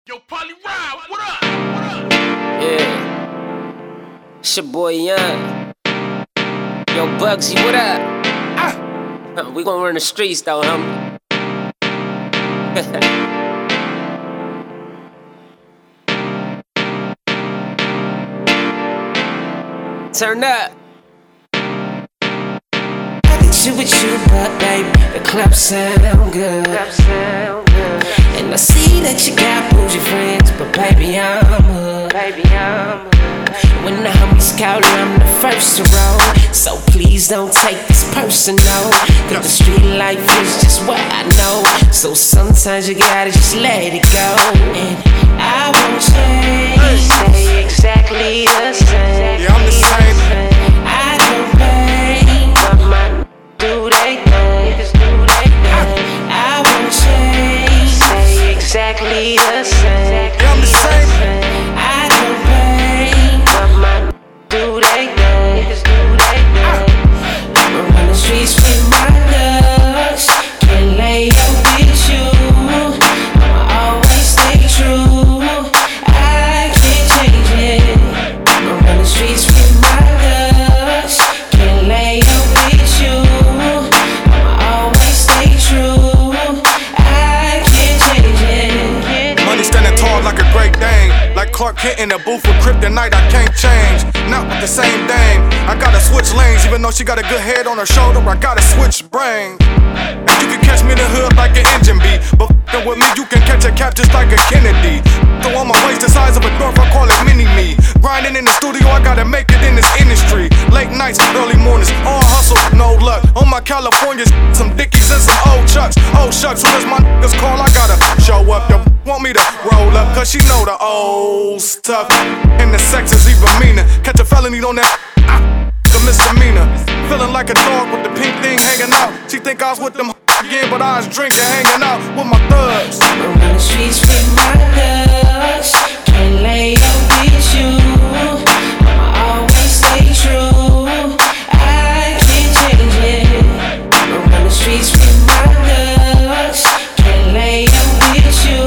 Yo, Polly Ride, what up? What up? Yeah, it's your boy Young. Yo, Bugsy, what up? We gon' run the streets though, homie. Turn up. I can chill with you, but baby, the club sound good. And I see that you got bougie friends, but baby, I'm hood. When the homies call, I'm the first to roll. So please don't take this personal, cause the street life is just what I know. So sometimes you gotta just let it go. And I won't change, stay exactly the same. Yeah, I'm the same. I don't blame, but my do they thing. I won't change, stay exactly the same. Yeah, I'm the same. I don't blame, but my do they thing. I'm on the streets with my thugs, can't lay up with you. I'ma always stay true, I can't change it. I'm on the streets with my thugs, can't lay up with you. I'ma always stay true, I can't change it. Money standing tall like a great Dane, like Clark Kent in a booth with kryptonite. I can't change, not with the same dame. I gotta switch lanes, even though she got a good head on her shoulder. I gotta switch brains. And you can catch me in the hood like an engine beat, but f***ing with me, you can catch a cap just like a Kennedy. Throw on my waist the size of a dwarf, I call it mini-me. Grinding in the studio, I gotta make it in this industry. Late nights, early mornings, all hustle, no luck. On my Californias, some Dickies and some old Chucks. Oh shucks, where's my niggas call? I gotta show up. The want me to roll up, cause she know the old stuff. And the sex is even meaner. Catch a felony on that, the misdemeanor. Feeling like a dog with the pink thing hanging out. She think I was with them again, but I was drinking, hanging out with my thugs. I'm on the streets with my thugs, can't lay up with you. I'ma always stay true, I can't change it. I'm on the streets with my thugs, can't lay up with you.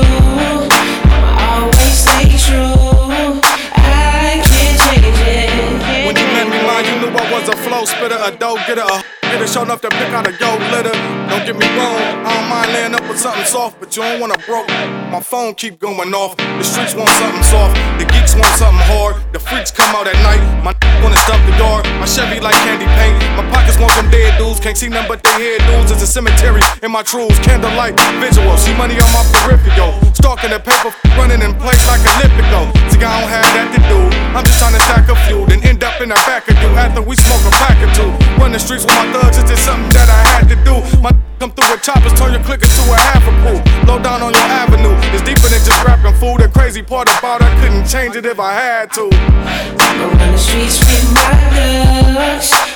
I'ma always stay true, I can't change it. When you met me, man, you knew I was a flow spitter, a dope getter, a getter, show enough to pick out a yo litter. Don't get me wrong, I don't mind laying up with something soft, but you don't wanna broke. My phone keep going off. The streets want something soft, the geeks want something hard. The freaks come out at night, my wanna stump the yard. My Chevy like candy paint, my pockets want them dead dudes. Can't see nothing but they head dudes. It's a cemetery in my trues, candlelight visual. See money on my peripheral, stalking the paper, running in place like a Olympico. See, I don't have that to do. I'm just trying to stack a few, then end up in the back of you after we smoke a pack or two. Run the streets with my thugs, it's just something that I had to do. My come through with choppers, turn your clicker to a half a pool. Low down on your avenue, it's deeper than just rapping food. The crazy part about it, I couldn't change it if I had to. I'm on the streets with my thugs,